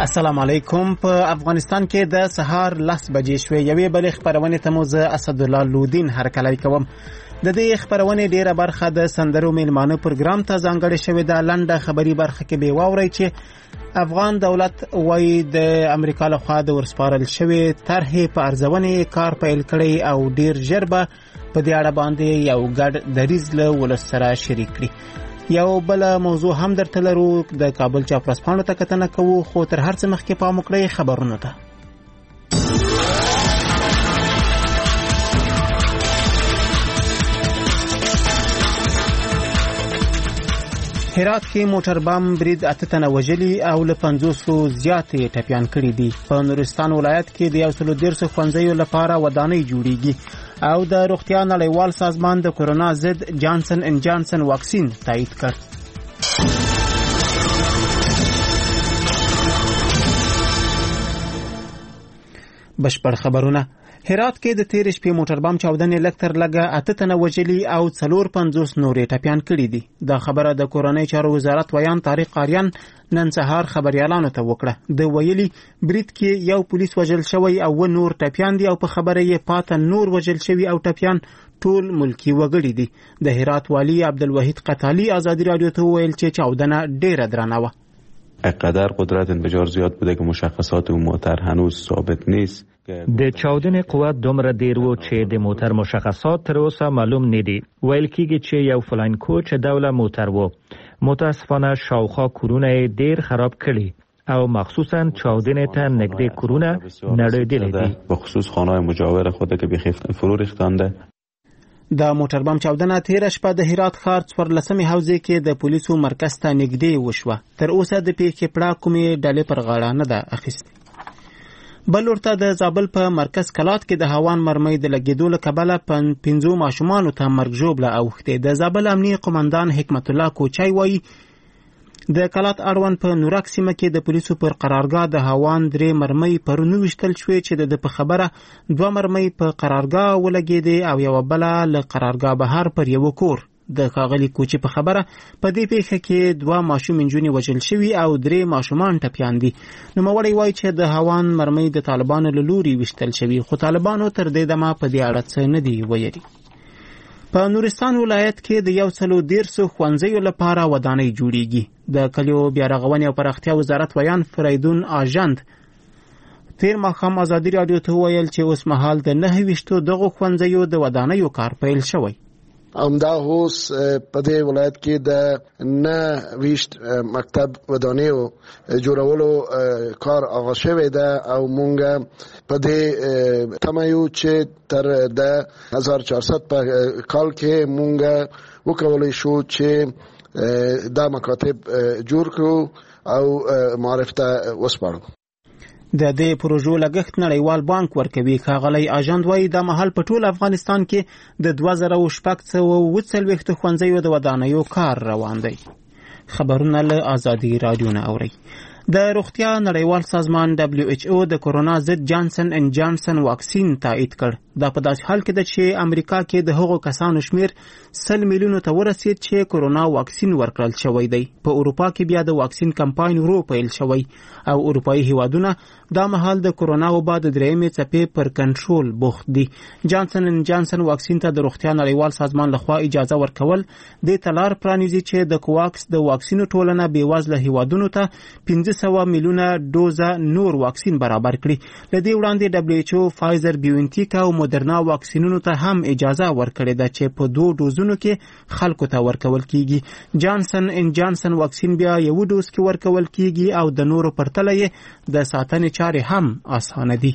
السلام علیکم. په افغانستان کې د سهار 10 بجې شوې. یوې بلې خبرونه ته مو زه اسد الله لودین هرکلی کوم. د دې خبرونه ډیره برخه د سندرو میلمانه پروګرام ته ځانګړې شوې ده. لنډه خبري برخه کې به واورئ چې افغان دولت وايي د امریکا لخوا د ورسپارل شوی طرحې په ارزونې کار پیل کړی او ډیر ژر به په دې اړه باندې یو ګډ دریځ له ولس سره شریک کړي. یو بل موضوع هم درته لرو. د کابل چاپرسپانو ته کتنه کوو، خو تر هر څه مخکې پام وکړئ خبرونو ته. هرات کې موټر بم برید 8 تنه وژلي او له 500 زیاتې ټپیان کړي دي. په نورستان ولایت کې د 113 ښوونځیو لپاره ودانۍ جوړیږي او د روغتیا نړیوال سازمان د کورونا ضد جانسن ان جانسن واکسین تایید کړ. بشپړ خبرونه. هرات کې د تیر شپې موټر بم چاودنې لکتر لګه 8 تنه وژلي او 450 نورې ټپیان کړي دي. دا خبره د کورنۍ چارو وزارت ویان طارق قاریان نن سهار خبريالانو ته وکړه. د ویلي برید کې یو پولیس وژل شوی او نور ټپیان دي او په خبره یې پاته نور وژل شوی او ټپیان ټول ملکی وګړي دي. د هرات والی عبدالوحید قتالی آزادی رادیو ته ویل چې چاودنه ډیره درنه و. اقدر قدرت انفجار زیاد بوده که مشخصات اون موتر هنوز ثابت نیست. د چاودنې قوت دومره ډیر و چې د موټر مشخصات تر اوسه معلوم نه دي. ویل کېږي چې یو فلاین کوچ ډوله موټر و. متاسفانه شاوخوا کورونه ډیر خراب کړي او مخصوصا چاودنې ته نږدې کورونه نړیدلې دي. به خصوص خانه‌های مجاور خود که به فرو ریختانده. د موټر بم چاودنه تیر شپه د هرات ښار 14مې حوزې کې د پولیسو مرکز ته نږدې وشوه. تر اوسه د پیښې پړه کومې ډلې پر غاړه نه ده اخیستې. بل ورته د زابل په مرکز کلات کې د هوان مرمۍ د لګیدو له کبله 5 ماشومانو ته مرګ ژوبله اوښتې. د زابل امنیه قومندان حکمت الله کوچای وایي د کلات اړوند په نورک سیمه کې د پولیسو پر قرارګاه د هوان 3 مرمۍ پرونی وشتل شوې چې د په خبره 2 مرمۍ په قرارګاه ولګېدې او یو بل له قرارګاه بهر پر یو کور. د ښاغلي کوچي په خبره په دې پیښه کې 2 ماشوم انجونې وژل شوي او 3 ماشومان ټپیان دي. نوموړی وایي چې د هوان مرمۍ د طالبانو له لوري وشتل شوي، خو طالبانو تر دې دمه په دې اړه څه نه دي ویلي. په نورستان ولایت کې د 113 ښوونځیو لپاره ودانۍ جوړیږي. د کلیو بیا رغونې او پراختیا وزارت ویان فریدون آژند تیر ماښام آزادي رادیو ته ویل چې اوس مهال د 29 دغو ښوونځیو د ودانیو کار پیل شوی. همدا اوس په دې ولایت کې د 29 مکتب ودانیو جوړولو کار آغاز شوی ده او مونږ په دې تمه یو چې تر د 1400 په کال کې مونږ وکولای شو چې دا مکاتب جوړ کړو او معرفت وسپارو. د دې پروژو لګښت نړیوال بانک ورکوي. ښاغلی آژند وایي دا مهال په ټول افغانستان کې د 2040 ښوونځیو د ودانیو کار روان دی. خبرونه له آزادي رادیو نه اورئ. د روغتیا نړیوال سازمان WHO د کورونا ضد جانسن ان جانسن واکسین تایید کړ. دا په داسې حال کې ده چې امریکا کې د هغو کسانو شمیر 100 میلیونو ته ورسید چې کورونا واکسین ورکړل شوی دی. په اروپا کې بیا د واکسین کمپاین ورو پیل شوی او اروپایي هیوادونه دا مهال د کورونا وبا د 3مې څپې پر کنټرول بوخت دي. جانسن ان جانسن واکسین ته د روغتیا نړیوال سازمان لخوا اجازه ورکول د تلار پرانیزي چې د کوواکس د واکسینو ټولنه بیوازله هیوادونو ته 500 میلیونه دوزه نور واکسین برابر کړي. لدې وړاندې WHO فایزر بیونټیک او مودرنا واکسینونو ته هم اجازه ورکړې ده چې په 2 ډوزونو کې خلکو ته ورکول کیږي. جانسن ان جانسن واکسین بیا یو ډوز کې ورکول کیږي او د نورو پرتله یې د ساتنې چارې هم اسانه دي.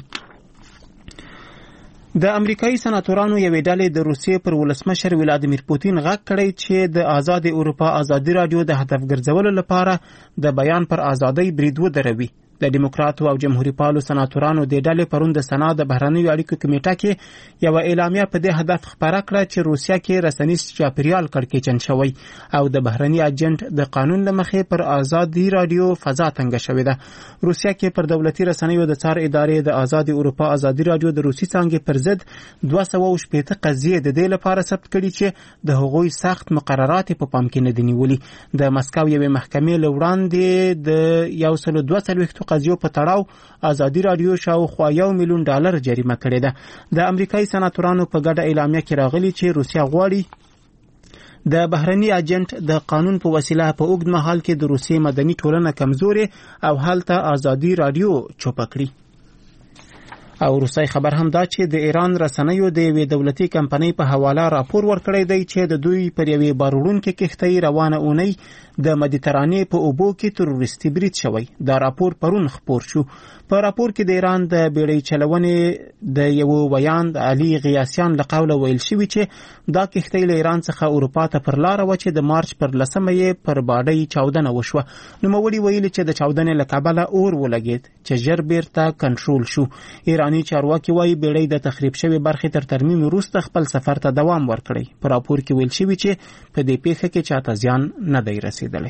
د امریکایي سناتورانو یوې ډلې د روسیې پر ولسمشر ولادیمیر پوتین غږ کړی چې د آزاد اروپا آزادي رادیو د هدف ګرځولو لپاره د بیان پر آزادۍ برید ودروي. د دیموکراتو او جمهوریت پالو سناتورانو د ډلې پرون د سنا د بهرنیو اړیکو کمیټه کې یو اعلامیه په دې هدف خبره کړه چې روسیا کې رسنیز چاپیریال کړکېچن شوی او د بهرنی اجنټ د قانون لمخې پر آزادي رادیو فضا تنګه شوې ده. روسیا کې پر دولتي رسنیو د څار ادارې د آزاد اروپا آزادي رادیو د روسي څانګې پر ضد 280 قضیې د دې لپاره ثبت کړي چې د هغوی سخت مقررات په پام کې نه دي نیولي. د مسکو یوې محکمې له وړاندې د 142 مختلفو قضیو په تړاو ازادي رادیو شاوخوا $1 میلیون جریمه کړې ده. د امریکایي سناتورانو په ګډه اعلامیه کې راغلي چې روسیه غواړي د بهرني اجنټ د قانون په وسیله په اوږد مهال کې د روسیې مدني ټولنه کمزوري او هلته ازادي رادیو چوپه کړي. او روسي خبر هم دا چې د ایران رسنیو د یوې دولتي کمپنۍ په حواله راپور ورکړی دی چې د دوی پر یوې باروړونکې کښتۍ روانه اونۍ د مدیترانې په اوبو کې تروریستي برید شوی. دا راپور پرون خپور شو. په راپور کې د ایران د بیړۍ چلونې د یو ویاند علي غیاسیان له قوله ویل شوی چې دا کښتۍ له ایران څخه اروپا ته پر لار و چې د مارچ پر 10 یې پر باډۍ چاودنه وشوه. نوموړي ویلي چې د چاودنې له کبله اور ولګید چې ژر بیرته کنټرول شو. ایرانی چارواکي وايي بیړۍ د تخریب شوی برخې تر ترمیم وروسته خپل سفر ته دوام ورکړی. په راپور کې ویل شوی چې په دې پیښه کې چاته زیان نه دی رسیدلی.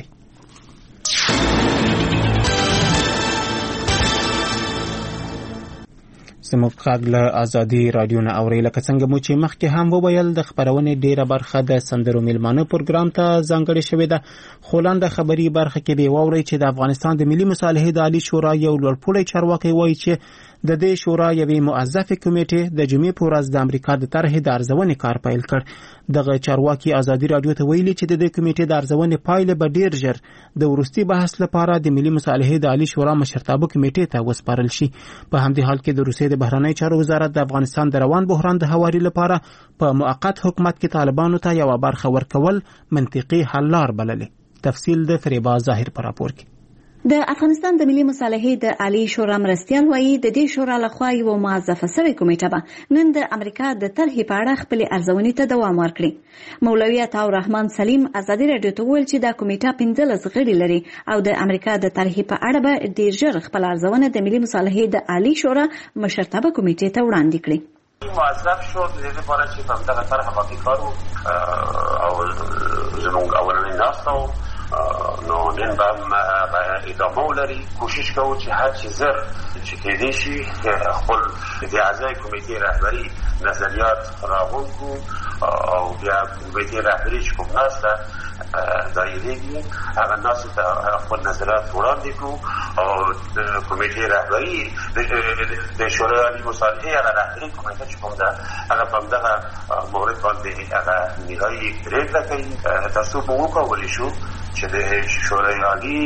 زموږ غږ له ازادي رادیو نه اوري. لکه څنګه مو چې مخکې هم وویل د خبرونې ډیره برخه د سندرو میلمانه پروګرام ته ځانګړې شوې ده. خو لاندې خبري برخه کې به واورئ چې د افغانستان د ملي مصالحې د عالی شورا یو لوړپوړی چارواکي وایي چې د دې شورا یوې موظفه کمیټې د جمعې په ورځ د امریکا د طرحې د ارزونې کار پیل کړ. دغه چارواکي ازادي رادیو ته ویلي چې د دې کمیټې د ارزونې پایله به ډیر ژر د ورستي بحث لپاره د ملي مصالحې د عالی شورا مشرتابه کمیټې ته وسپارل شي. په همدې حال کې د روسیې د بهرنی چارو وزارت د افغانستان د روان بحران د هواري لپاره په موقت حکومت کې طالبانو ته یو برخه ورکول منطقي حل لار بللې. تفصیل د فریبا ظاهر پر راپور کې. د افغانستان د ملي مصالحې د عالی شورا مرستیال وایي د دې شورا لخوا یو موظفه شوې کمیټه به نن د امریکا د طرحې په اړه خپل ارزونې ته دوام ورکړي. مولوی عطا الرحمن سلیم ازادي رادیو ته ویل چې دا کمیټه 15 غړي لري او د امریکا د طرحې په اړه به ډیر ژر خپل ارزونه د ملي مصالحې د عالی شورا مشرتابه کمیټې ته وړاندې کړي. موظف شد د دې لپاره چې په دغه طرح باندې کار او زموږ اولنی ناسته نو نن به ادامه ولري. کوشش کوو چې هر چی زر چې کېدای شي خپل د اعضای کمیټې رهبری نظریات راغونډ کړو او بیا کمیټې رهبری چې کوم ناسته دایریږي هغه ناسته ته خپل نظریات وړاندې کړو او د کمیټې رهبری د شورای عالی مصالحې هغه رهبري کمیټه چې کوم ده هغه په دغه مورد باندې هغه نهایي پرېکړه کوي تر څو به وکولی شو چې د شورای عالی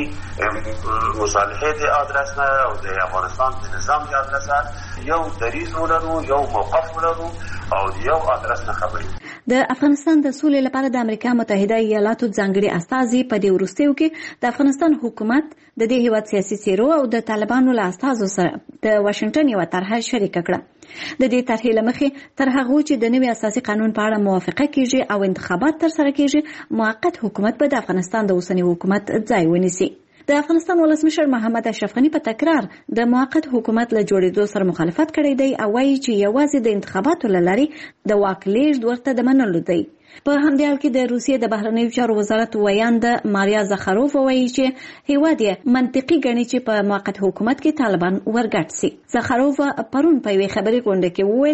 مصالحې د ادرس نه او د افغانستان د نظام د ادرس یو دریځ ولرو یو موقف ولرو او یو ادرس نه خبرې. د افغانستان د سولې لپاره د امریکا متحده ایالاتو ځانګړي استازي په دې وروستیو کې د افغانستان حکومت د دې هیواد سیاسي څیرو او د طالبانو له استازو سره د واشنگټن یو طرحه شریکه کړه. د دې طرحې لمخې تر هغه چې د نوي اساسي قانون په اړه موافقه کیږي او انتخابات تر سره کیږي موقت حکومت به د افغانستان د اوسنی حکومت ځای ونیسي. د افغانستان ولسمشر محمد اشرف غنی په تکرار د موقت حکومت له جوړېدو سره مخالفت کړی دی او وایي چې یوازې د انتخاباتو له لارې د واک لیږد ورته د منلو دی. په همدې حال کې د روسیې د بهرنیو چارو وزارت ویاند ماریا زخاروف وایي چې هیواد یې منطقي ګڼي چې په موقت حکومت کې طالبان ورګډ سي. زخاروف پرون په یوې خبري غونډه کې وویل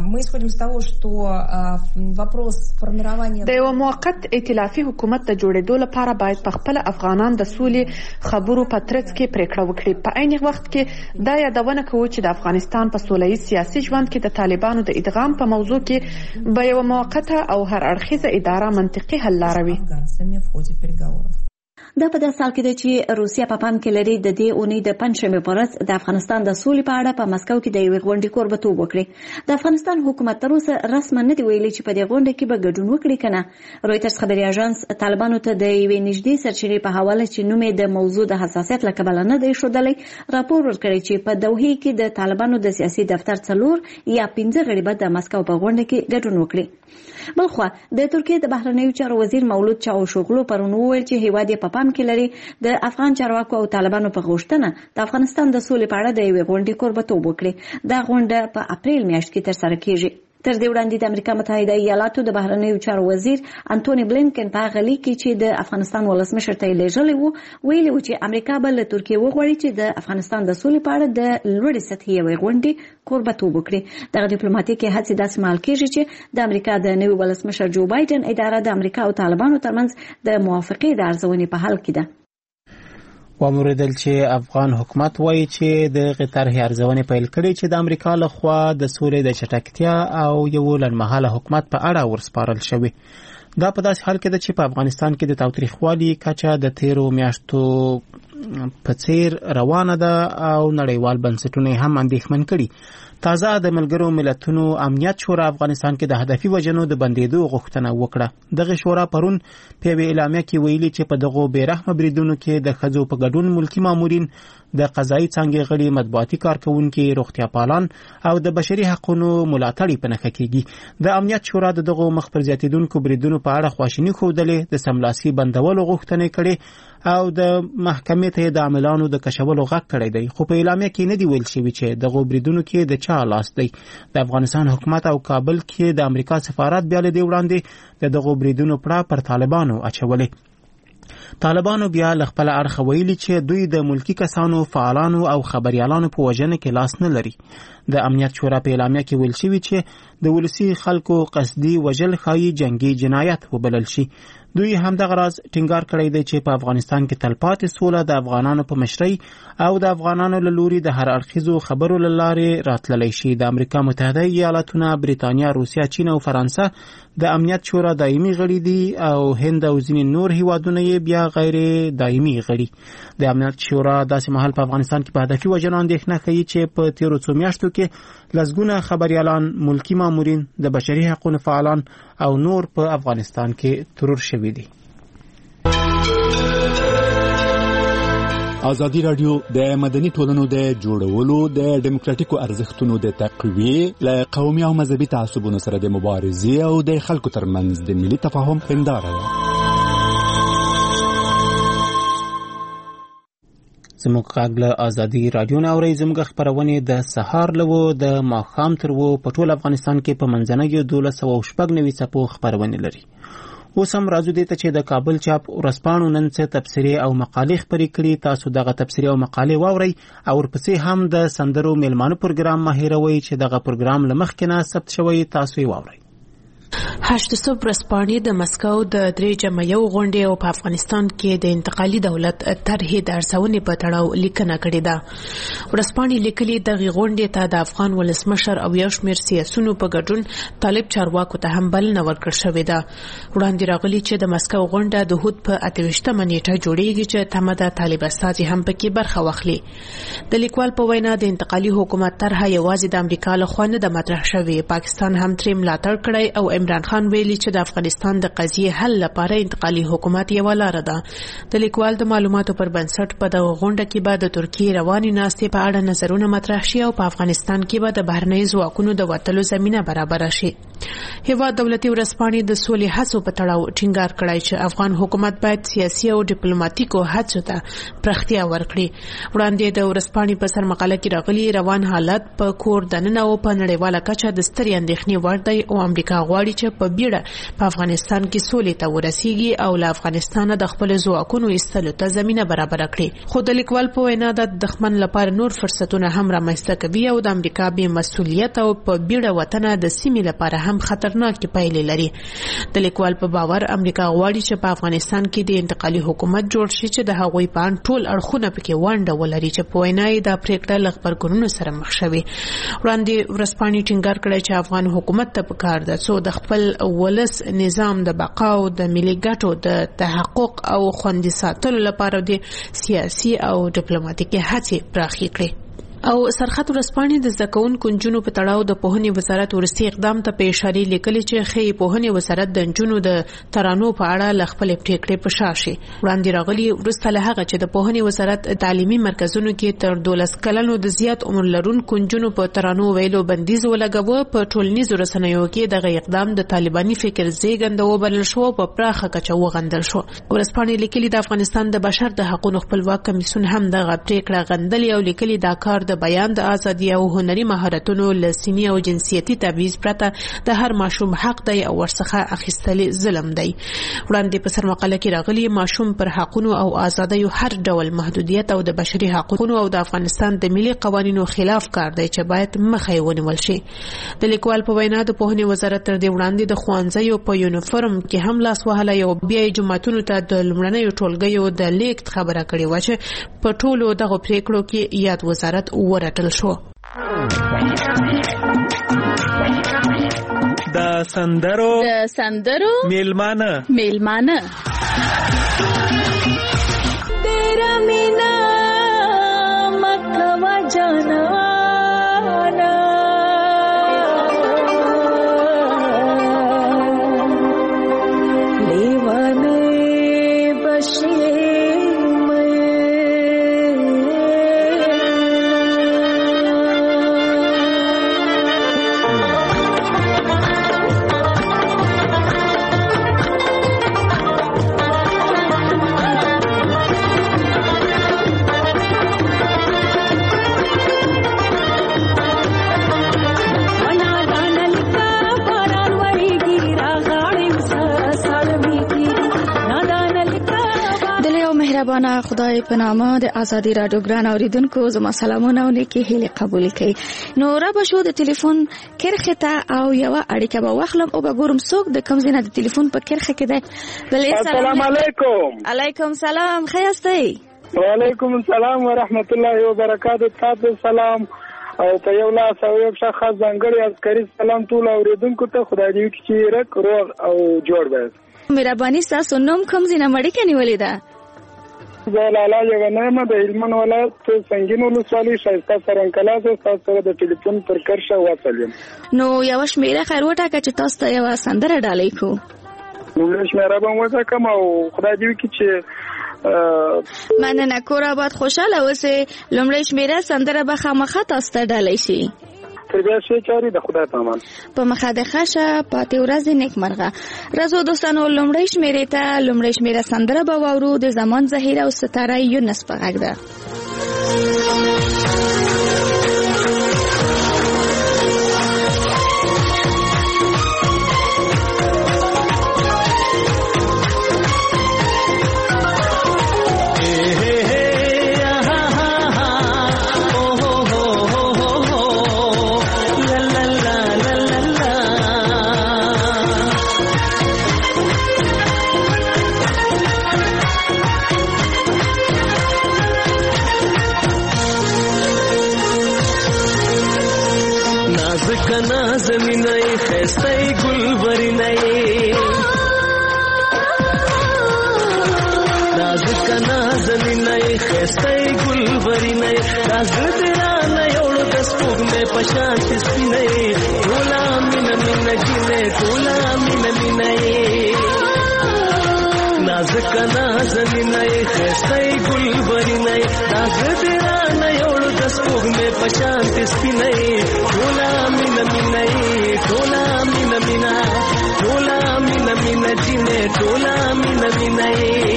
د یو موقت ائتلافي حکومت د جوړېدو لپاره باید په خپل افغانان د سولې خبرو په ترڅ کې پریکړه وکړي. په عین وخت کې دا یادونه کوي چې د افغانستان په سولهییز سیاسي ژوند کې د طالبانو د ادغام په موضوع کې به یو موقته او هر اړخیزه اداره منطقي حل لاره دا په داسې حال کې ده چې روسیه په پام کې لري د دې اونۍ د پنځشنبې په ورځ د افغانستان د سولې په اړه په مسکو کې د یوې غونډې کوربهتوب وکړي. د افغانستان حکومت تر اوسه رسما نه دی ویلي چې په دې غونډه کې به ګډون وکړي کنه. رویټرز خبري اژانس طالبانو ته د یوې نږدې سرچینې په حواله چې نوم یې د موضوع د حساسیت له کبله نه دی ښودلی راپور ورکړی چې په دوحې کې د طالبانو د سیاسي دفتر 4 یا 15 غړي به د مسکو په غونډه کې ګډون وکړي. بلخوا د ترکیې د بهرنیو چارو وزیر مولود چاوشوغلو پرون وویل چې هیواد یې په پام کې لري د افغان چارواکو او طالبانو په غوښتنه د افغانستان د سولې په اړه د یوې غونډې کوربهتوب وکړي. دا غونډه په اپریل میاشت کې ترسره کیږي. تر دې وړاندې د امریکا متحده ایالاتو د بهرنیو چارو وزیر انټونی بلینکن په هغه لیک کې چې د افغانستان ولسمشر ته لیږلی وو ویلي و چې امریکا به له ترکیې وغواړي چې د افغانستان د سولې په اړه د لوړې سطحې یوې غونډې کوربهتوب وکړي. دغه ډیپلوماټیکې هڅې داسې مهال کېږي چې د امریکا د نوي ولسمشر جو بایدن اداره د امریکا او طالبانو ترمنځ د موافقې د ارزونې په حال کې ده. وموردل چې افغان حکومت وایي چې د طرح ارزونې پیل کړي چې د امریکا لخوا د سولې د چټکتیا او یو لنډمهاله حکومت په اړه ورسپارل شوی. دا په داسې حال کې ده چې په افغانستان کې د تاوتریخوالي کچه د تیرو میاشتو په څیر روانه ده او نړیوال بنسټونه هم اندېښمن کړي. تازه د ملګرو ملتونو امنیت شورا افغانستان کې د هدفي وژنو د بندېدو غوښتنه وکړه. دغه شورا پرون په یوه اعلامیه کې ویلي چې په دغو بېرحمه بریدونو کې د ښځو په ګډون ملکي مامورین، د قضایي څانګې غړي، مطبوعاتي کارکونکي، روغتیا پالان او د بشري حقوقو ملاتړي په نښه کېږي. د امنیت شورا د دغو مخ پر زیاتېدونکو بریدونو په اړه خواشیني ښودلې، د سملاسي بندولو غوښتنې کړې او د محکمې ته د عاملانو د کشولو غږ کړی دی. خو په اعلامیه کې نه دی ویل شوي چې دغو بریدونو کې د چا لاس دی. د افغانستان حکومت او کابل کې د امریکا سفارت بیا له دې وړاندې د دغو بریدونو پړه پر طالبانو اچولې. طالبانو بیا له خپل اړخه ویلي چې دوی د ملکی کسانو، فعالانو او خبريالانو په وژنه کې لاس نه لري. د امنیت شورا په اعلامیه کې ویل شوي چې د ولسي خلکو قصدي وژل ښایي جنگي جنایت وبلل شي. دوی هم دغه راز ټینګار کړی دی چې په افغانستان کې تلپاتې سوله د افغانانو په مشرۍ او د افغانانو له لوري د هر اړخیزو خبرو له لارې راتللی شي. د امریکا متحده ایالاتونه، بریتانیا، روسیه، چین او فرانسه د امنیت شورا دایمي غړي دي او هند او ځینې نور هیوادونه یې بیا غیر دایمي غړي. د امنیت شورا داسې مهال په افغانستان کې په هدفي وژنو اندېښنه ښیي چې په تیرو څو میاشتو کې لسګونه خبريالان، ملکی مامورین، د بشري حقوقو فعالان او نور په افغانستان کې ترور شوي دي. ازادي رادیو د مدني ټولنو د جوړولو، د ډیموکراتیکو ارزښتونو د تقویې، له قومي او مذهبي تعصبونو سره د مبارزې او د خلکو ترمنځ د ملي تفاهم هنداره ده. زموږ غږ له ازادي رادیو نه اورئ. زموږ خپرونې د سهار له د ماښام تر په ټول افغانستان کې په منځنیو 1290 څپو خپرونې لري. اوس هم راځو دې ته چې د کابل چاپ ورځپاڼو نن څه تبصرې او مقالې خپرې کړي. تاسو دغه تبصرې او مقالې واورئ او ورپسې هم د سندرو میلمانه پروګرام مه هېروئ چې دغه پروګرام له مخکې نه ثبت شوی. تاسو یې واورئ. 8 صبح ورځپاڼې د مسکو د 3 غونډې او په افغانستان کې د انتقالي دولت طرح د ارزونې په تړاو لیکنه کړې ده. ورځپاڼې لیکلي دغه غونډې ته د افغان ولسمشر او یو شمېر سیاسيونو په ګډون طالب چارواکو ته هم بلنه ورکړل شوې ده. وړاندې راغلي چې د مسکو غونډه د هود په 28مه نیټه جوړیږي چې تمه ده طالب استازي هم پکې برخه واخلي. د لیکوال په وینا د انتقالي حکومت طرح یوازې د امریکا لخوا نه د مطرح شوې، پاکستان هم ترې ملاتړ کړی او عمران خان ویلي چې د افغانستان د قضیې حل لپاره انتقالي حکومت یو لار ده. د لیکوال د معلوماتو پر بنسټ په دغه غونډه کې به د ترکیې رواني ناستې په اړه نظرونه مطرح شي او په افغانستان کې به د بهرنۍ ځواکونو د وتلو زمينه برابر شي. هیواد دولتي ورځپاڼې د سولې هڅو په تړاو ټینګار کړی چې افغان حکومت باید سیاسي او ډیپلوماټیکو هڅو ته پراختیا ورکړي. وړاندې د ورځپاڼې په سر مقاله کې راغلي روان حالت په کور دننه او په نړیواله کچه د سترې اندېښنې وړ دی او امریکا غواړي چې په بیړه په افغانستان کې سولې ته ورسیږي او له افغانستانه د خپل ځواکونو ایستلو ته زمينه برابر کړي. خو د لیکوال په وینا د دښمن لپاره نور فرصتونه هم رامنځته کوي او د امریکا بې مسؤلیت او په بیړه وطن د سیمې لپاره هم خطرناک پایلې لري. د لیکوال په باور امریکا غواړي چې په افغانستان کې د انتقالي حکومت جوړ شي چې د هغوی په اړه ټول اړخونه پکې ونډه ولري چې په وینا یې د پریکړه له خبرګونونو سره مخ شوي. وړاندې ورځپاڼې ټینګار کړی چې افغان حکومت ته پکار ده څو د خپل ولس نظام د بقا او د ملي ګټو د تحقق او خوندي ساتلو لپاره د سیاسي او ډیپلوماټیکي هڅې پراخې کړي. او سرخط ورځپاڼې د زده کوونکو نجونو په تړاو د پوهنې وزارت ورستي اقدام ته په اشاره لیکلي چې خې پوهنې وزارت د نجونو د ترانو په اړه ل خپل پریکړې په شا شي. وړاندې راغلي ورسته له هغه چې د پوهنې وزارت تعلیمي مرکزونو کې تر 12 کلنو د زیات عمر لرونکو نجونو په ترانو ویلو بندیز ولګاوه، په ټولنیزو رسنیو کې دغه اقدام د طالباني فکر زیږنده وبلل شو، په پراخه کچه وغندل شو. ورځپاڼې لیکلي د افغانستان د بشر د حقوقو خپلواک کمیسیون هم دغه پریکړه غندلې او لیکلي دا کار د د بیان د ازادي او هنري مهارتونو له سني او جنسيتي تبعیض پرته د هر ماشوم حق دی او ورڅخه اخیستل ظلم دی. وړاندې په سرمقاله کې راغلي ماشوم پر حقونو او ازادیو هر ډول محدودیت او د بشري حقوقو او د افغانستان د ملي قوانینو خلاف کار دی چې باید مخه ونیول شي. د لیکوال په وینا د پوهنې وزارت تر دې وړاندې د ښوونځیو په یونیفورم کې هم لاس وهلی او بیا یې جوماتونو ته د لومړنیو ټولګیو د لیږد خبره کړې وه چې په ټولو دغو پریکړو کې یاد وزارت ورټل شو. د سندرو میلمانه تیرا مینا مکوا جانا مهربانه خدای په نامه د ازادي رادیو ګران اوریدونکو زما سلامونه او نیکی هیله قبول کړئ. نو را به شو د ټلیفون کرخه ته او یو اړیکه به واخلم او به ګورم څوک د کوم ځای د ټلیفون په کرخه کې دی. بل السلام علیکم. علیکم سلام. خیاستئ؟ وعلیکم السلام ورحمت الله وبرکاته. تاسو سلام او په یو لاس او یو شخص ځانګړي عسکري سلام ټول اوریدونکو ته. خدای دې چې رک روغ او جوړ وي. مهرباني تاسو نوم کوم ځای نه مړی کني ولیدا؟ زه لالا یوانه د هلمند ولایت سنگین ولسوالۍ شایسته سرنکلا څخه تاسو د ټلیفون پر کرښه واصلم. نو یو شمیره خیر وټاکه چې تاسو ته یو سندره ډالۍ کو. نو شمیره به مو وکم او خدای دې وکړي چې مننه. کور آباد خوشاله اوسئ. لومړی شمیره سندره به خامخا تاسو ته ډالۍ شي. بیا شي چاري د خدای په امان. په مخه د خشه پاتې ورځې نیکمرغه. رازو دوستانو لومړی شمیرې ته لومړی شمیره سندره به واورو د زمان زهیر او ستاره یونس په غږ ده. زمینای خستای گلبرینای نازک نازنینای خستای گلبرینای نازد رانه یوړو د سپوږ مې پشان سپینای ټولا مین مین جنې ټولا مین مینای نازک نازنینای خستای گلبرینای نازد رانه یوړو د سپوږ مې پشان سپینای ټولا مین مینای ټولا مین مینا ټولا مین مین جنې ټولا مین مینای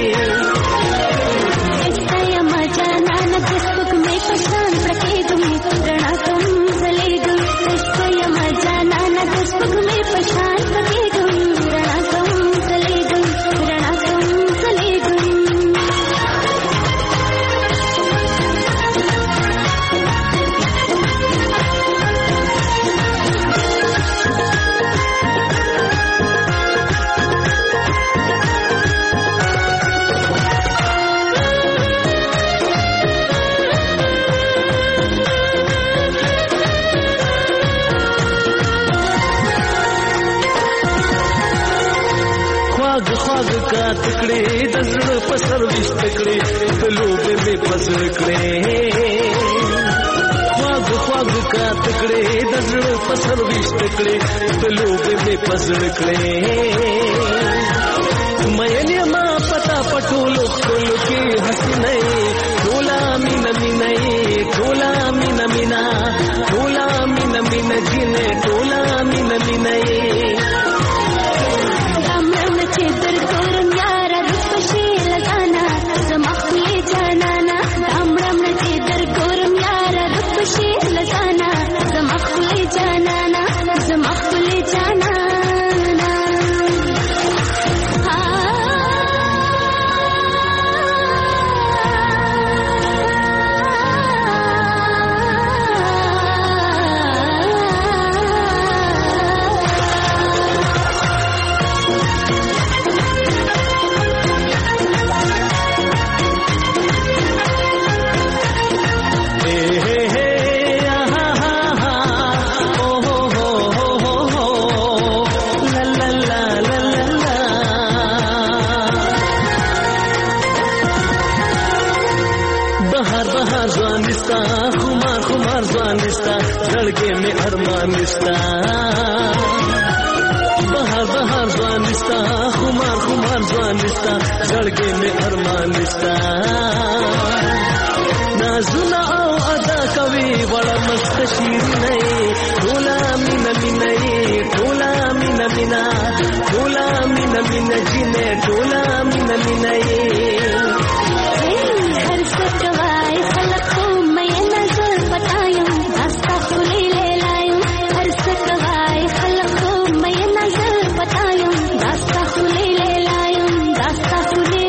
تکړې د زړه په سر وشتکړې د لوبې مې پزړ کړې خواږ کا تکړې د زړه په سر وشتکړې د لوبې مې پزړ کړې مې ما پتا پټولو خپل کې حسینه ټولا مین مینې ټولا مین مینا ټولا مین مین جنې ټولا مین مینې زړګي مې ارمانستا بهار بهار ځوانستا خمار خمار ځوانستا زړګي مې ارمانستا نازونه او ادا کوي وړه مست شیرینه ټولا مینا مینا ټولا مینا مینا ټولا مینا مینا جنې ټولا مینا مینا هر څه کوي خلک خو مې نظر پټایم داستا خولې لایم هر څه کوي خلک خو مې نظر پټایم داستا خولې لایم داستا خولې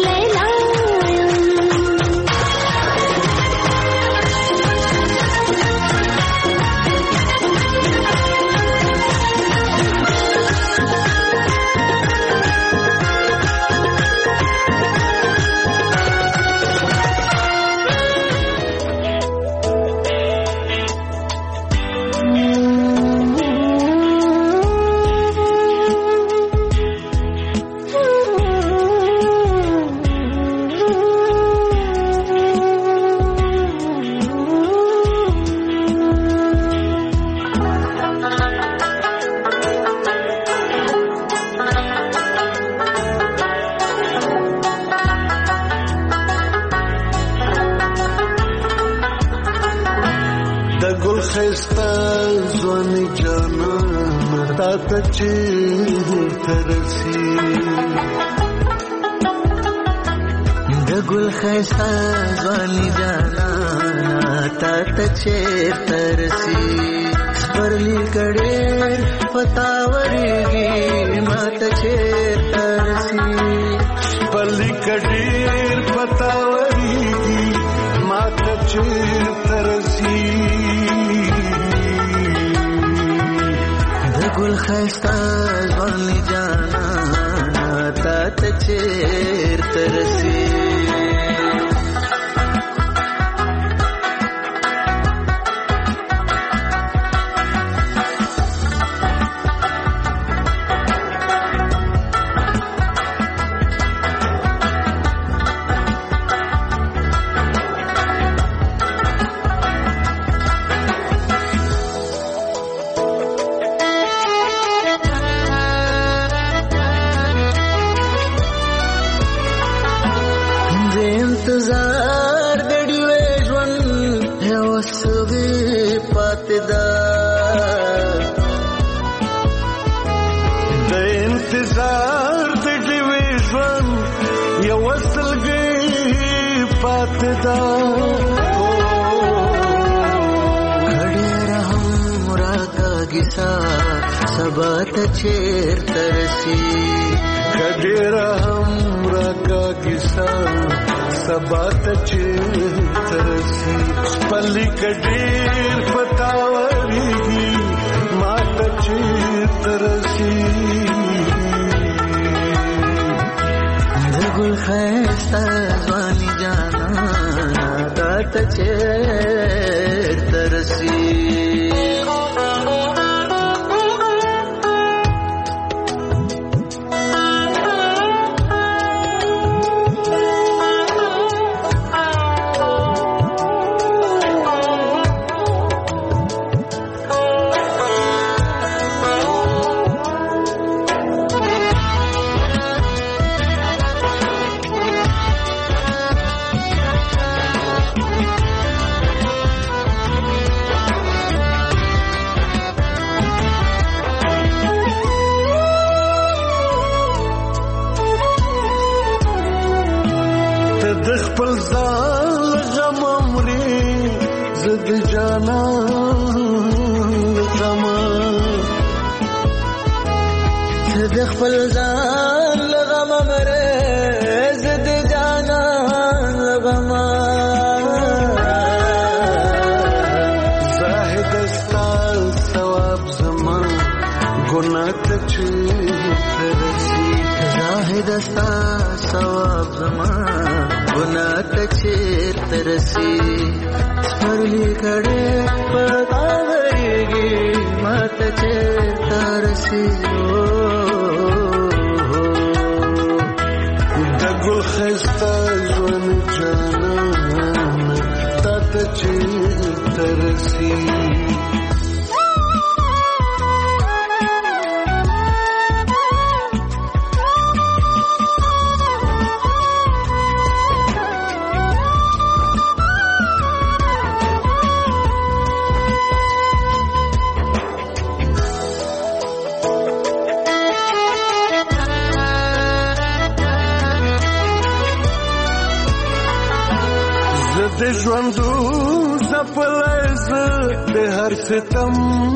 د ژوندو زپلای زه د هر ستم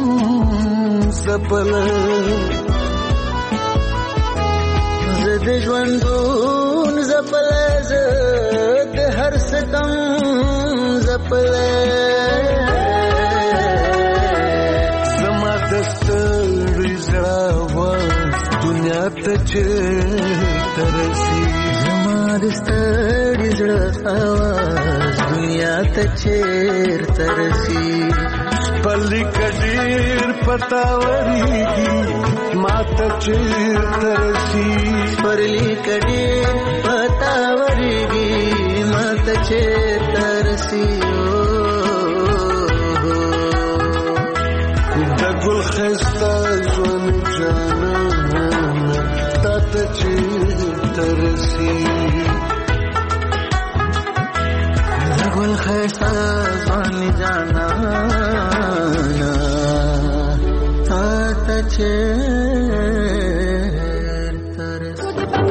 زپلای زه د ژوندو زپلای زه د هر ستم زپلای زما د ستړي زړه آواز دنیا ته چیرته رسي زما د ستړي زړه آواز دنیا ته چیرته رسي پلی کډیر پتاوريږي ما ته چیرته رسي پلی کډیر پتاوريږي ما ته چیرته رسي د ګل خسته ژوند جانانه تا ته چیرته رسي د ګل خسته ژوند جانانه تا ته چیرته رسي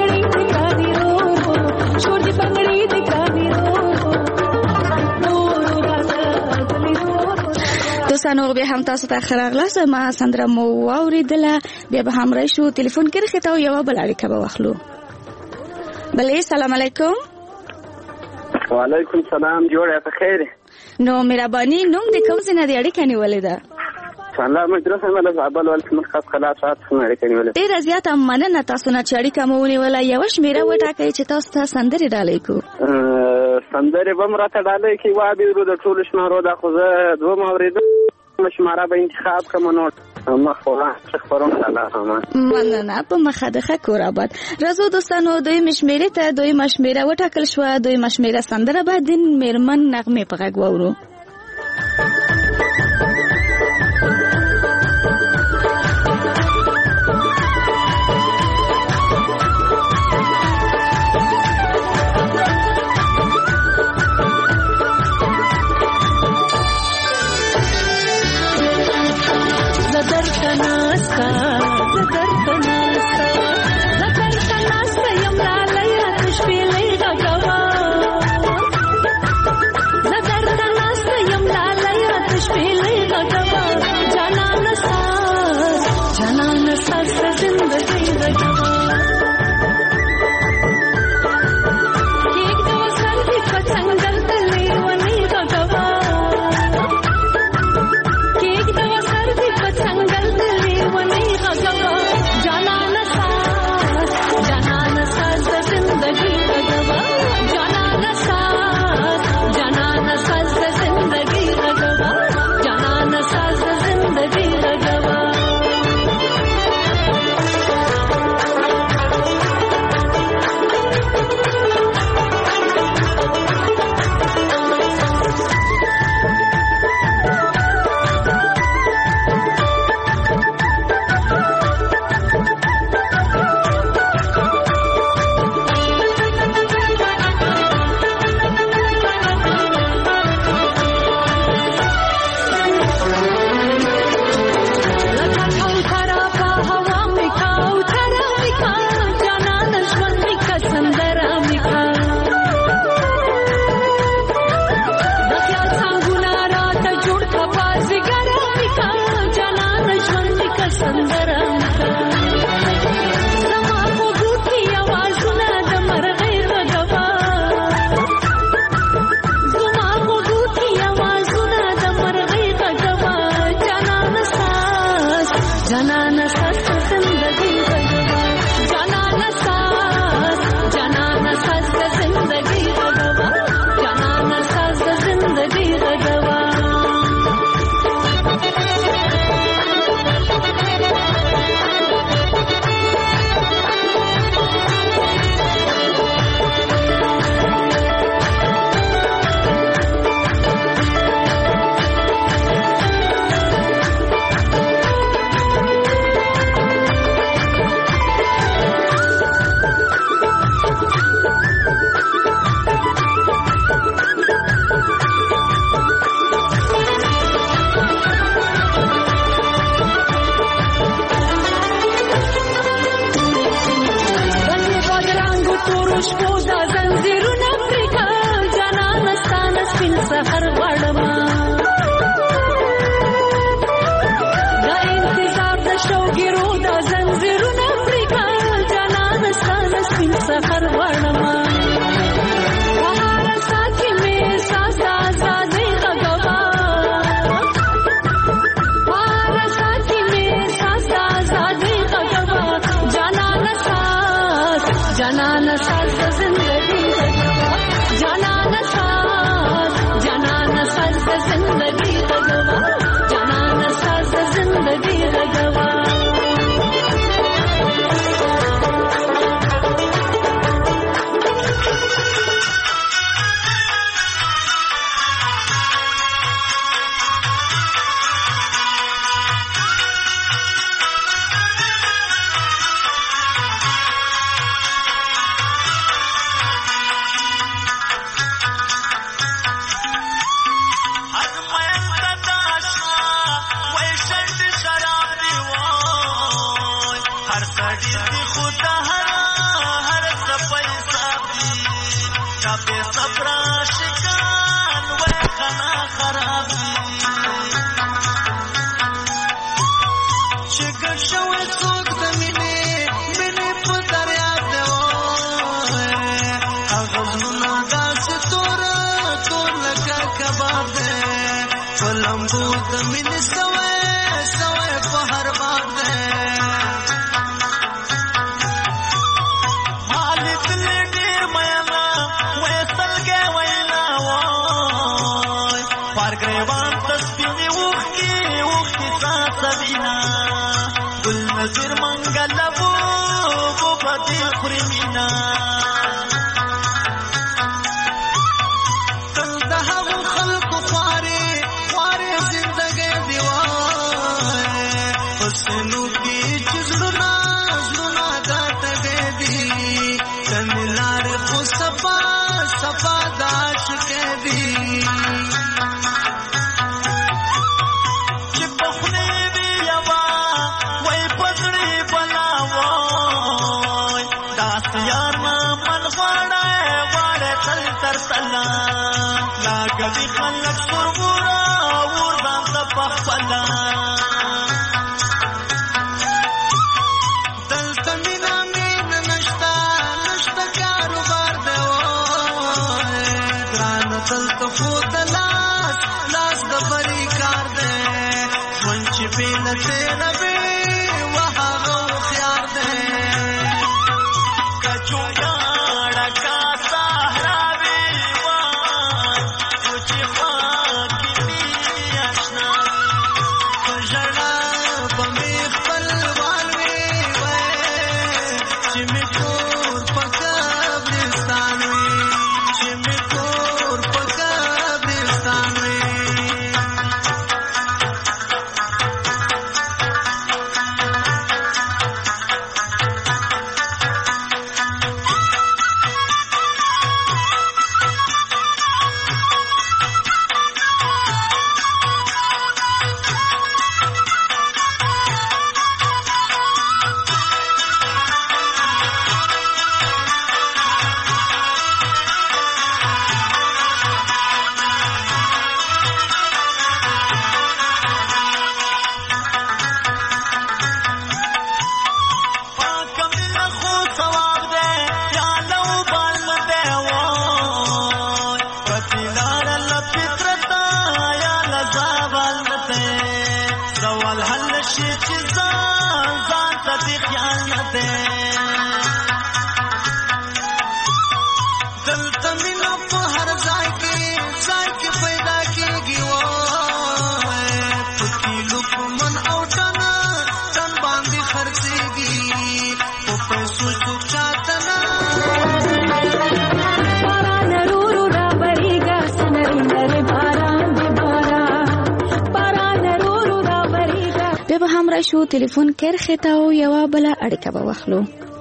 دوستانو بیا هم تاسو ته خراغلاست ما سندره مو واوریدله بیا به هم راشو ټلیفون کې راخته او یو بل اړیکه به واخلو. بله سلام علیکم. وعلیکم سلام. جوړه په خیر. نو مهرباني نوم د کوم څه نه دی اړیکه نیولې ده؟ سلام مدرسه مله زابل ول مرکز خلاصات څنګه اړیکه نیولې؟ ډیر زیات مننه تاسو نه چې اړیکه مو ونیوله. یو شمیره وټاکئ چې تاسو ته سندري ډالۍ کو. سندري به مرته ډالۍ کی وابي ورو د ټول شمارو د خوځه دوه مورید مشماره به انتخاب کوم نو مخوره خبرونه الله مننه په مخدخه کور آباد. راځو دوستانو دوی مشمیره ته دوی مشمیره وټاکل شو. دوی مشمیره سندره به دین میرمن نغمه په غږ وورو. جانان ساز زندگی دگوا جانان ساز زندگی دگوا جانان ساز زندگی دگوا شو ټلیفون کرخه ته او یو بل اړیکه به واخلو.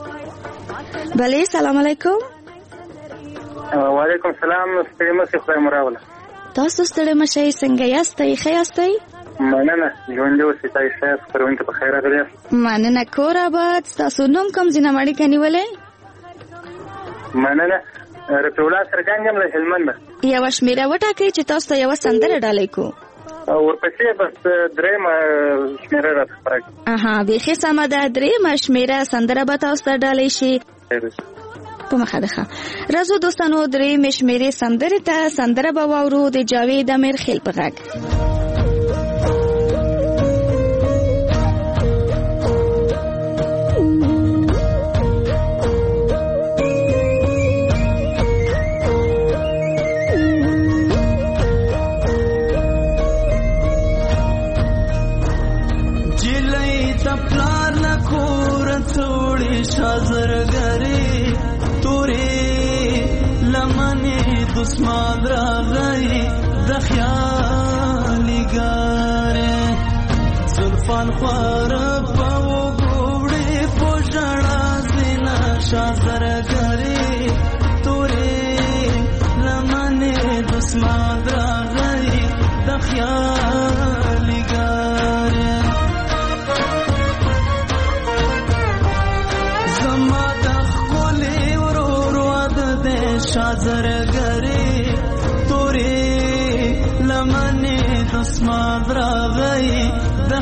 بله سلام علیکم. وعلیکم السلام. ستړي مشه خدای مراوله. تاسو ستړي مشه څنګه یاستئ؟ ښه یاستئ؟ مننه. ژوند اوسئ. تاسو پرونکو په خیر راغلی. مننه. کور آباد. تاسو نوم کوم ځینه مړی کنیولې؟ مننه. رپولا سرګنجم له هلمند. یو شمیره وټاکئ چې تاسو ته یو سندره ډالۍ کو. ورپسې بس درېم شمیره راځي. اها بیخي سمه ده. درېم شمیره سندره به تاسو ته ډالۍ شي. په مخه ده. راځو دوستانو درېم شمیره سندره به واورو د جاوید امیر خیل په غږ. دسمان راغی د خیالیګارې زلفان خوار په وګوړې په ژړا زینا شازرګرې تورې لمنې دسمان راغی د خیالیګارې زما د ښکلې ورور واده دی شازرګرې تورې لمنې دسمان راغی د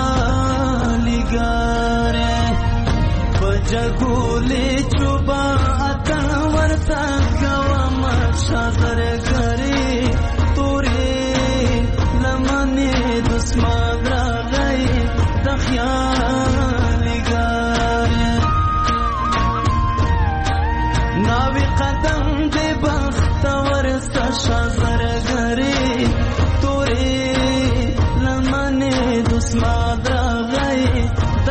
خیالیګارې په جګولې چوبا اتن ورته کوم شازرګرې تورې لمنې دسمان راغی د خیالیګارې ناوی قدم دې بختور ستا شازرګرې تورې لمنې دسمان راغی د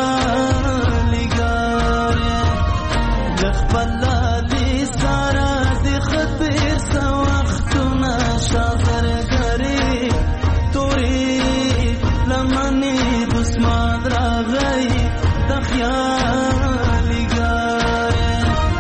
خیالیګارې د خپل لالي ساره د خطیر څه وختونه شازرګرې تورې لمنې دسمان راغی د خیالیګارې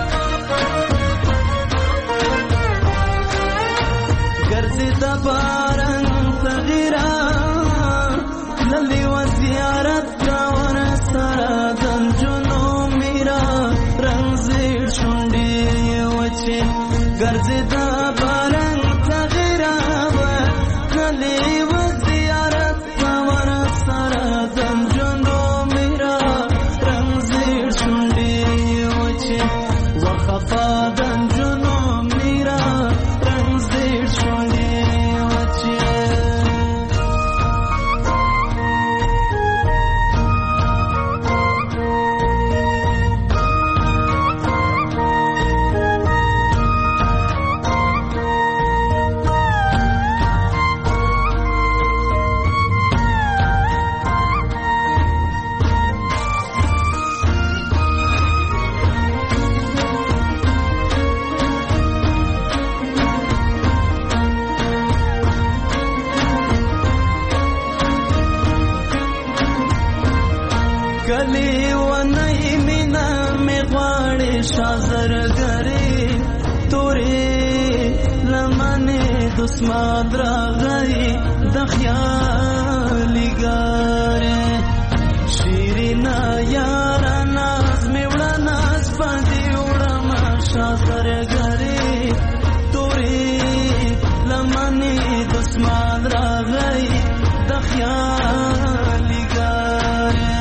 ګرځې د باران تغیرا للی و زیارت کاور سره دنجونو میرا رنگ زیر شونډې وچې ګرځې د باران تغیرا للی و زیارت کاور سره دنجونو میرا رنگ زیر شونډې وچې وخفا دنجونو میرا رنگ زیر شونډې وچې کلی ونی مینا می غواړي شازرګرې تورې لمنې دسمان راغی د خیالیګارې شیرینا یارا ناز می وړه ناز باندې وړم شازرګرې تورې لمنې دسمان راغی د خیالیګارې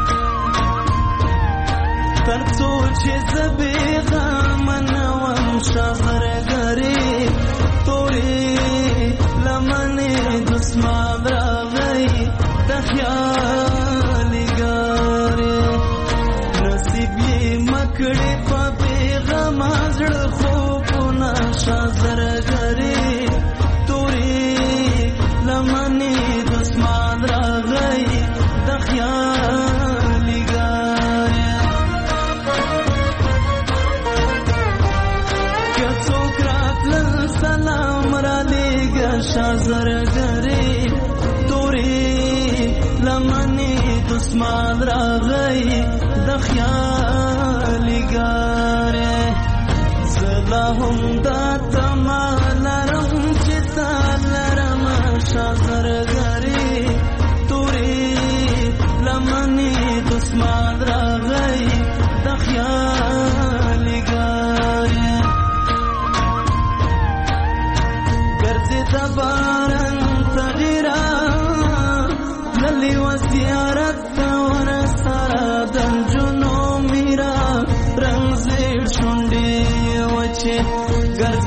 ترڅو چې زبې غمنوم شازرګرې تورې لمنې دسمان راغی د خیالیګارې نصیب یې مکړې په بېغم زړه خوبونه شازرګرې تورې لمنې دسمان راغی د خیالیګارې سلام را لیگا شازرګرې تورې لمنې دسمان راغی د خیالیګارې زلا هم دا تما لرم چې تا لرم شازرګرې تورې لمنې دسمان راغی د خیالیګارې د باران تغیرا للی و زیارت کاور سره دنجونو میرا رنگ زیر شونډې وچې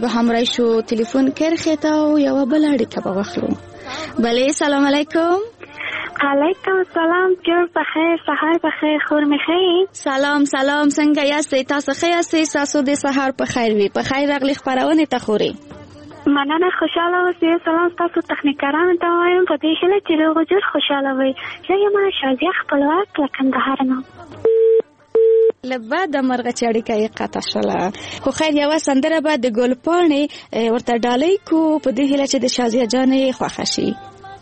به همراه شو تلفن کرخه تا و یو بل اړیکه به واخلو. بله سلام علیکم. علیکم السلام. جوړ بخیر، سحر بخیر، خور مخیر. سلام څنګه یاستئ؟ تاسو ښه یاستئ؟ تاسو د سحر په خیر وي. په خیر راغلی خپرونه ته خوري. مننه، خوشاله اوسئ. سلام تاسو تخنیکرانو ته وایم په دې هیله چې روغ جوړ خوشاله وئ. زه یم شازیه خپلواک له کندهار نه. لبا د مرغه چاړیکه یې قطع شوله. خو خیر یوه سندره به د ګلپاڼې ورته ډالۍ کو په دې هیله چې د شازیه جانې خوښه شي.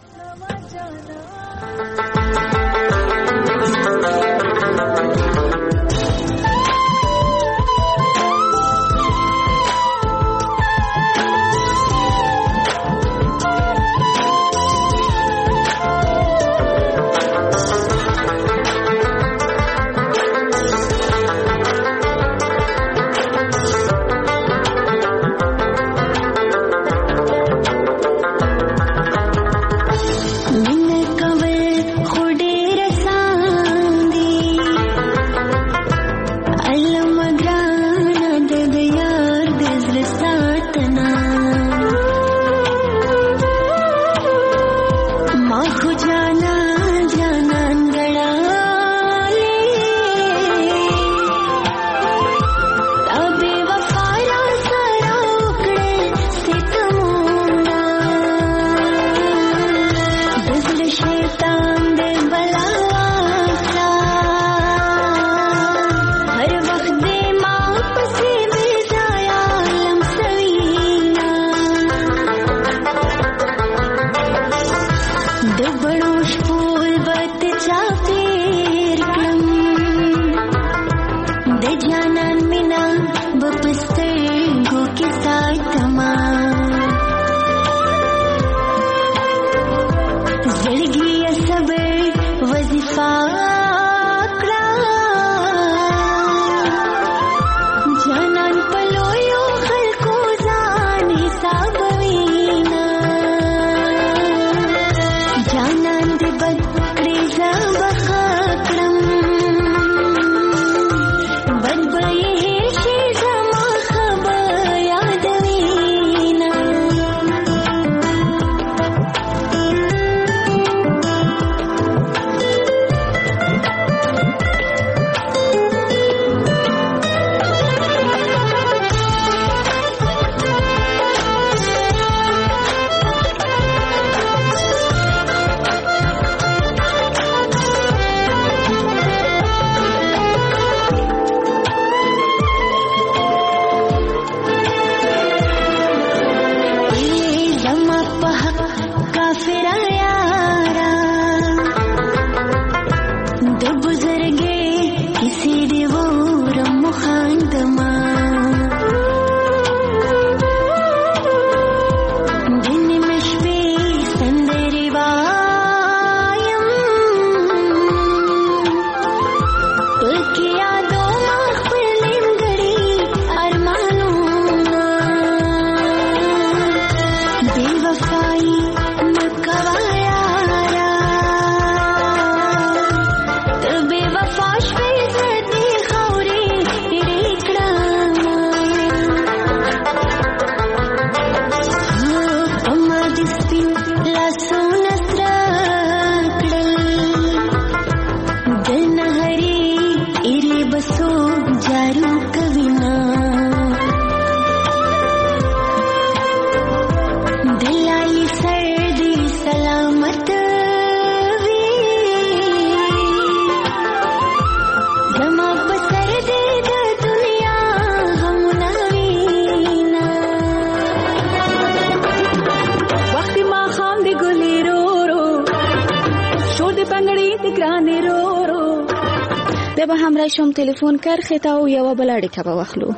به همراه شم تلفن کرخه تا و یو بل اړیکه به واخلو.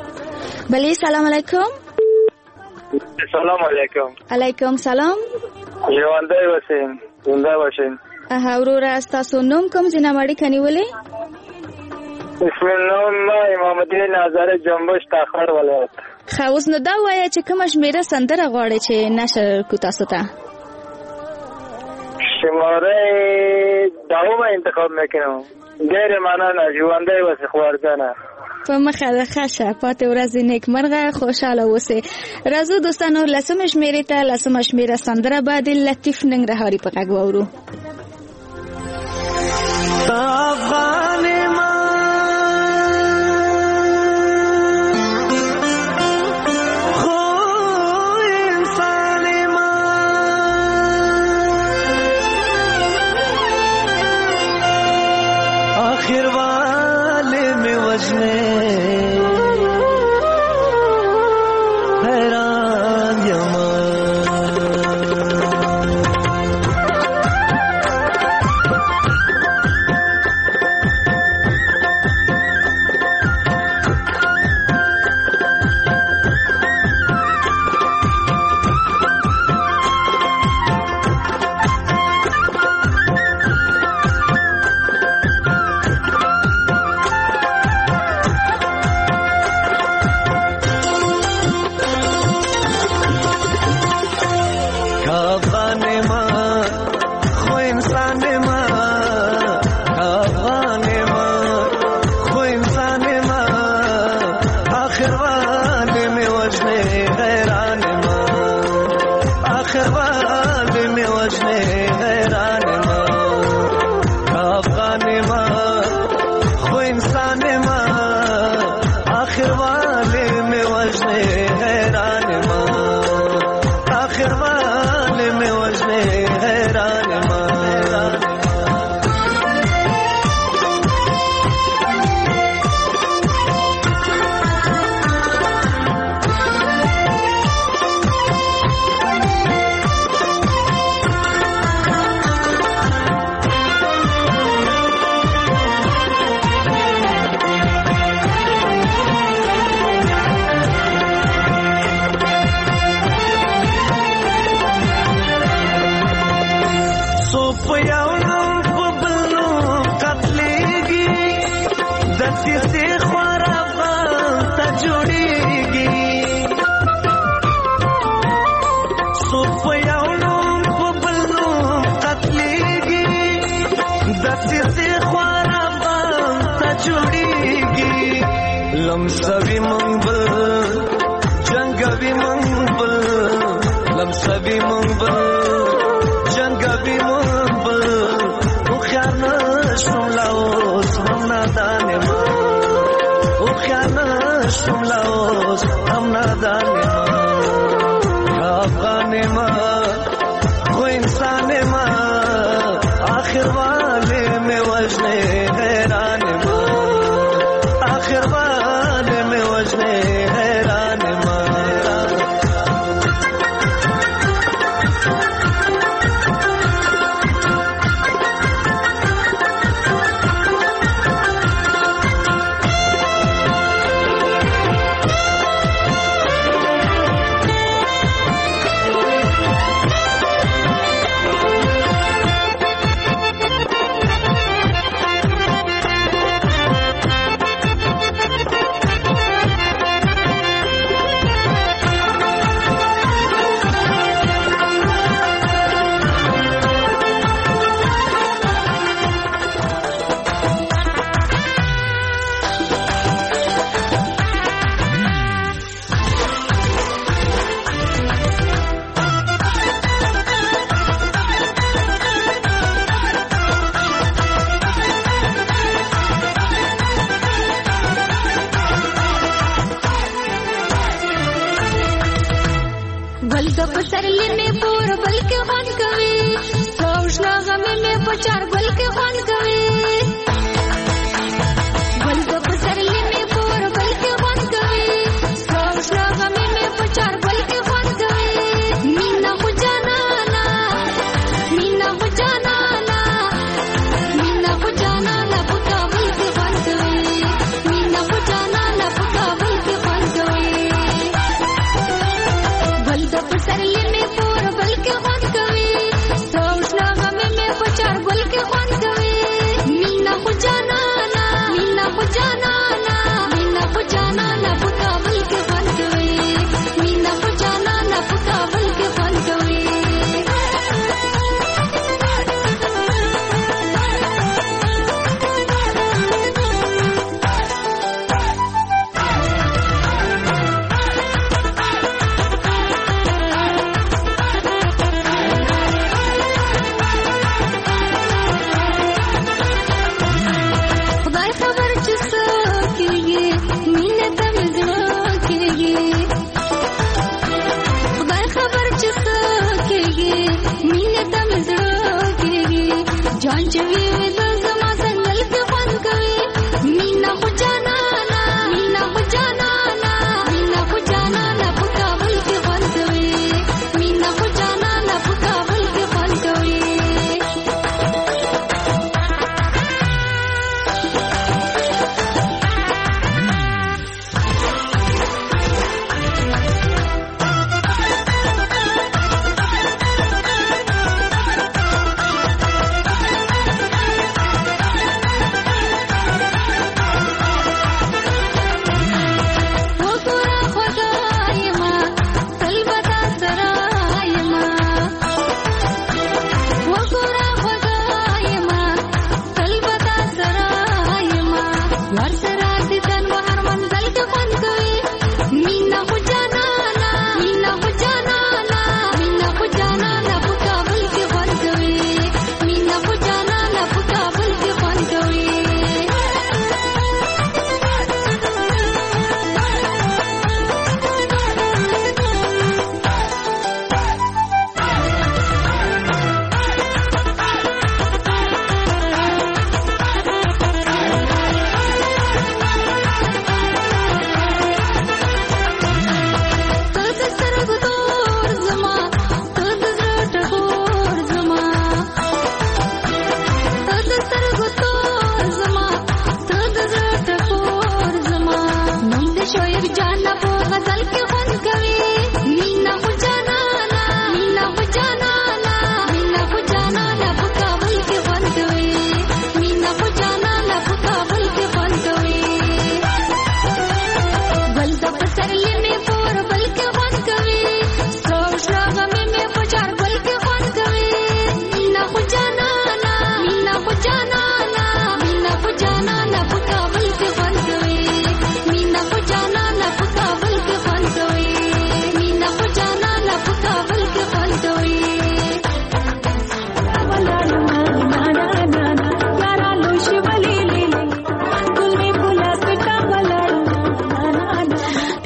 بله سلام علیکم. سلام علیکم. علیکم سلام. ژوندی اوسئ، زنده باشئ. وروره ستاسو نوم کوم ځای نه اړیکه نیولې؟ بسم الله، امام الدین نظر جنبش تاخر ولایت. ښه اوس نو دا وایه چې کومه شمېره سندره غواړئ چې نشر کړو تاسو ته؟ شماره دومه انتخاب میکنم. غیر مننه، ژوندی اوسئ خوارګانه. په مخه د خشه پاتې ورځې نیکمرغه خوشاله اوسئ. راځو دوستانو لسمه شمیرې ته. لسمه شمیره سندره به د لطیف ننګرهاري په غږ واورو. Bol ke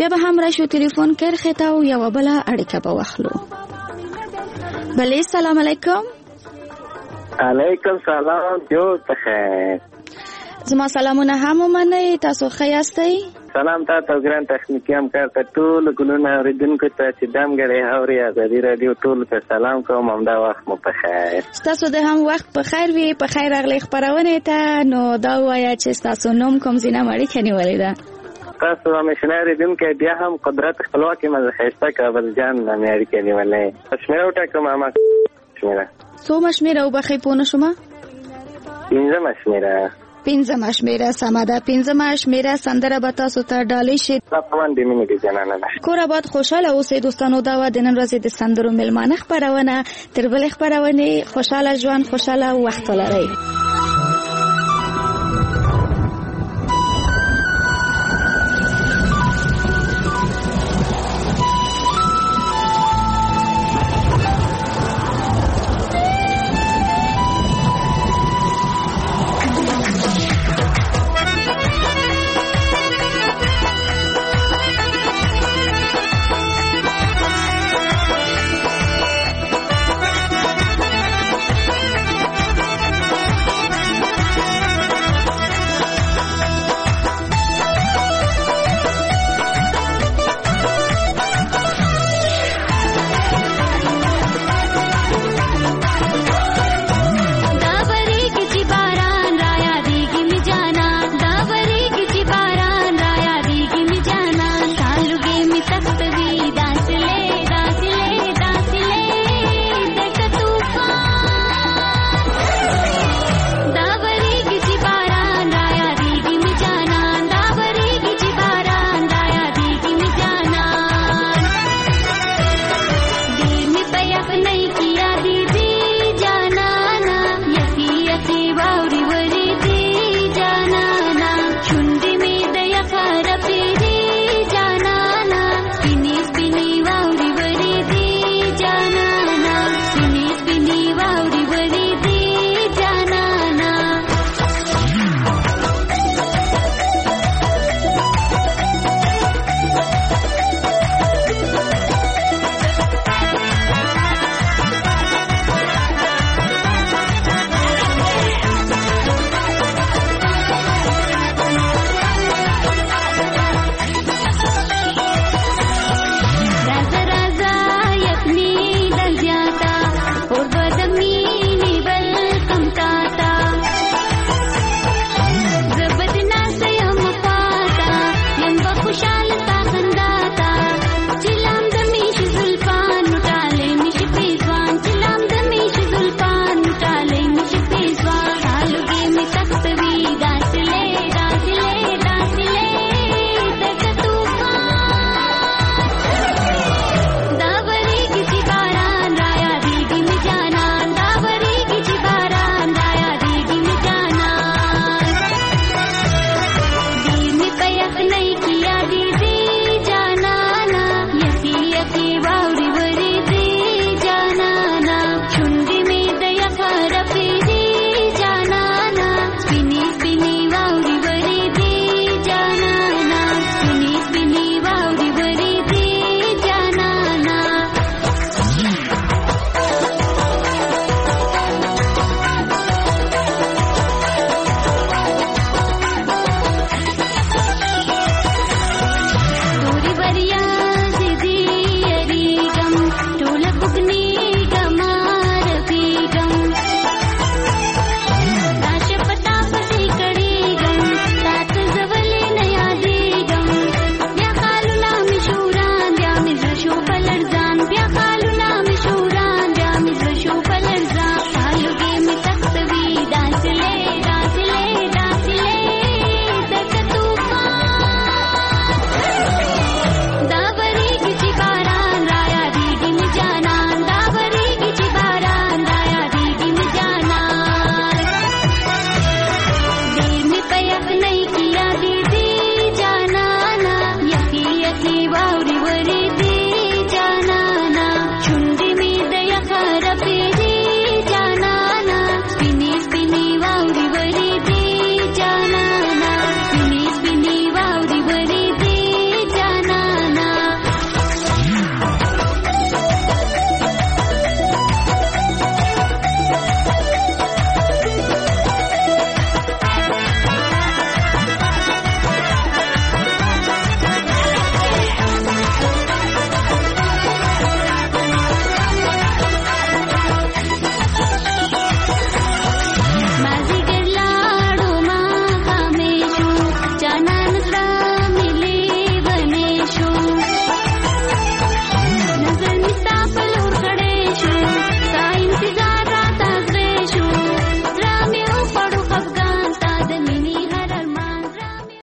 بیا به هم راشو ټلیفون کرخه ته او یو بل اړیکه به واخلو. بله سلام علیکم. علیکم سلام، جو بخیر. زما سلامونه هم ومنئ. تاسو ښه یاستئ؟ سلام تاسو ګران تخنیکی همکار ته ټول ګلونه اوریدونکو ته چې دمګړی اوري ازادي رادیو ټول ته سلام کوم. همدا وخت مو په خیر. تاسو د هم وخت په خیر وي. په خیر راغلی خبرونه ته. نو دا وایا چې تاسو نوم کوم زینه مړی کني ولیدا تاسو همیشه اوریدونکو بیا هم قدرت خپلواکي مزه خسته کابل جان نامې کني ولې شمیره وټه کوم ما شمیره سو مشمیره او بخې پونه شوما 15 شمیره 15 شمیره سماده 15 شمیره سندره به تاسو ته ډالۍ شي. تاسو باندې مینه دي جنانه کور آباد خوشاله اوسئ دوستانو. دا و د نن ورځې د سندرو ملمانه خبرونه. تر بل خبرونه خوشاله ژوند خوشاله وخت ولرئ.